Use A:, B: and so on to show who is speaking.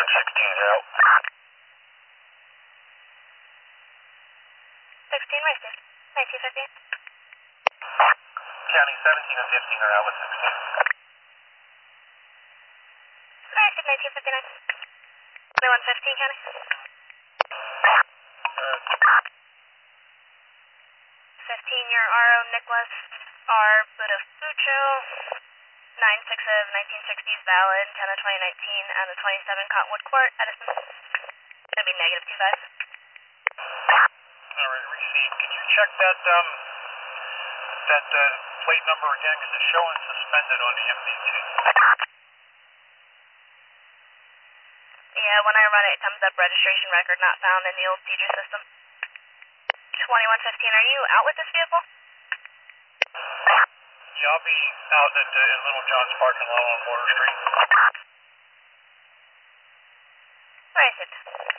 A: 16 out.
B: 16 racing. 1915.
A: County 17 and 15 are out with 16.
B: Racing 1959. 2115 County. 15 your RO Nicholas R. Budafucho. 96 of 1960s valid. 10 of 2019 and the 27 Cottonwood Court, Edison. Gonna be -25.
A: Alright, receive. Can you check that plate number again? Because it's showing suspended on the MD2.
B: Yeah, when I run it, it comes up registration record not found in the old teacher system. 2115, are you out with this vehicle?
A: Yeah, I'll be out at Little John's parking lot on Water Street.
B: Where is it?